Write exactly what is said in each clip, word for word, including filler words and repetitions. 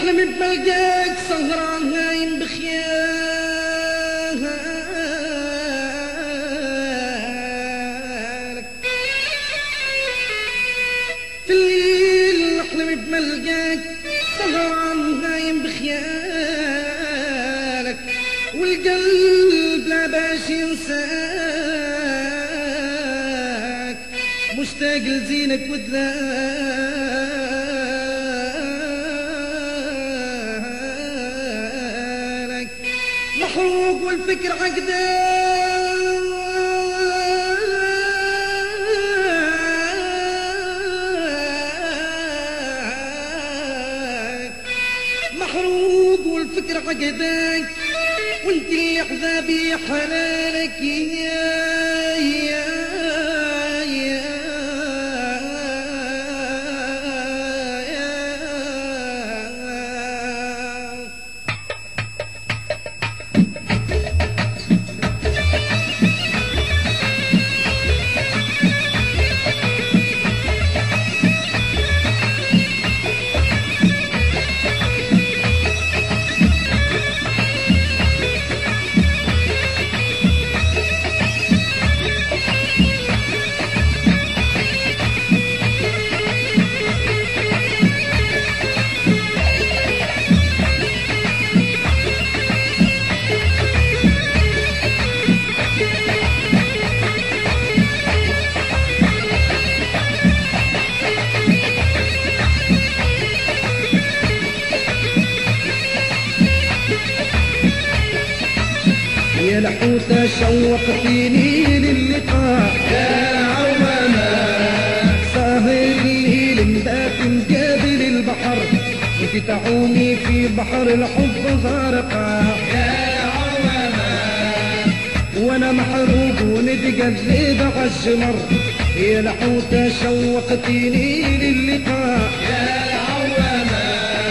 حلمت بلقاك سهران هايم بخيالك في الليل حلمت بملقاك سهران هايم بخيالك والقلب لا باش ينساك مشتاق لزينك وذلالك محروق والفكر عقداك محروق والفكر عقداك وانت اللي عذابي حلالك يا يا يا لحوتة شوقتيني للقاء يا عوامة ساهر الليل مبات مقابل البحر وانت تعومي في بحر الحب غارقة يا عوامة وانا محروق ونتقلب عالجمر يا لحوتة شوقتيني للقاء يا عوامة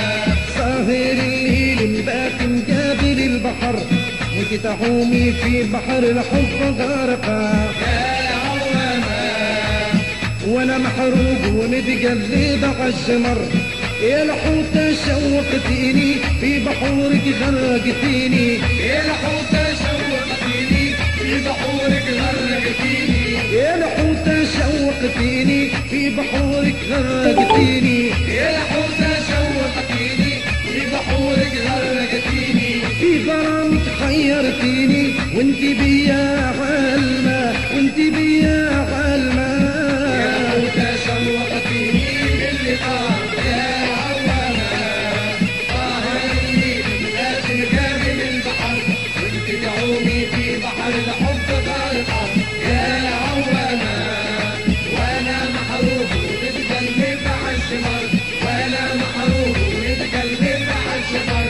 ساهر الليل مبات مقابل البحر وانت تعومي في بحر الحب غارقة يا عوامة وانا محروق ونتقلب عالشمر يا لحوتة شوقتيني في بحورك غرقتيني يا لحوتة شوقتيني في بحورك غرقتيني يا لحوتة شوقتيني في بحورك غرقتيني يا لحوتة شوقتيني في بحورك غرقتيني في غرامك حيرتيني وانت بيا عالمة وانت بيا عالمة يا لحوتة شوقتيني للقاء يا عوامة طاهر الليل لازم كامل البحر وانت تعومي في بحر الحب غارقة يا عوامة وانا محروق ونتقلب عالشمر وانا محروق ونتقلب عالشمر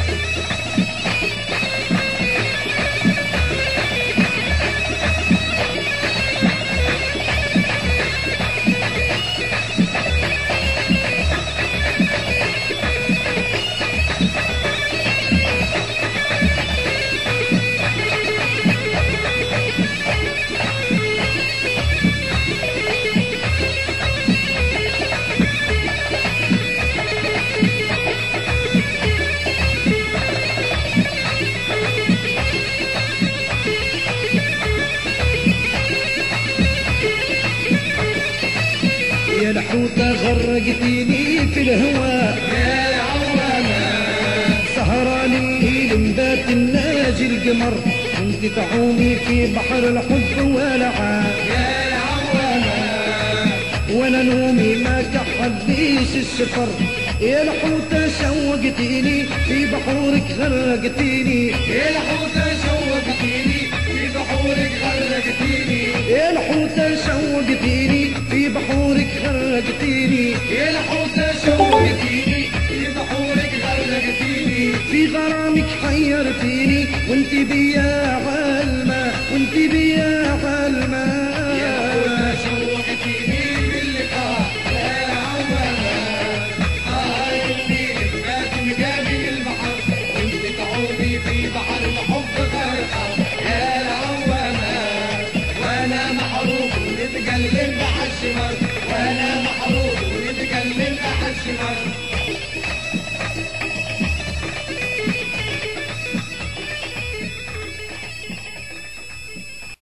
يا لحوتة غرقتيني في الهواء يا عوامة سهران الليل مبات الناجي القمر وانت تعومي في بحر الحب ولعا يا عوامة وانا نومي ما كحليش السفر يا لحوتة شوقتيني في بحورك غرقتيني يا لحوتة شوقتيني في بحورك غرقتيني يا لحوتة شوقتيني في بحورك غرقتيني يا لحوتة شوقتيني في بحورك غرقتيني في غرامك حيرتيني وانت بيا عالمة وانت بيا عالمة يا لحوتة شوقتيني باللقاء يا عوامة طاهر الليل بات مقابل البحر وانت تعومي في بحر الحب غارقة يا عوامة وانا محروق ونتقلب عالشمر وانا محروق ونتقلب عالشمر